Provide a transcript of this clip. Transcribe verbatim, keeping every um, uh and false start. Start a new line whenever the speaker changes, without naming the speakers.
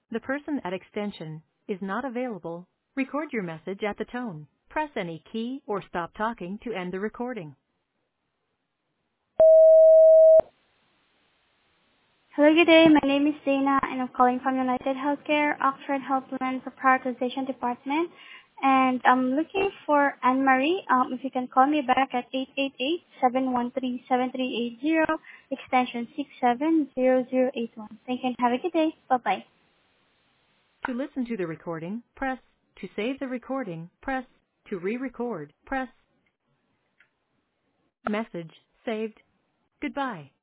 The person at extension is not available. Record your message at the tone. Press any key or stop talking to end the recording.
Hello, good day. My name is Dana, and I'm calling from United Healthcare, Oxford Health Plan for Prioritization Department. And I'm looking for Anne-Marie. Um, if you can call me back at eight eight eight, seven one three, seven three eight zero, extension six seven zero zero eight one. Thank you and have a good day. Bye-bye.
To listen to the recording, press. To save the recording, press. To re-record, press. Message saved. Goodbye.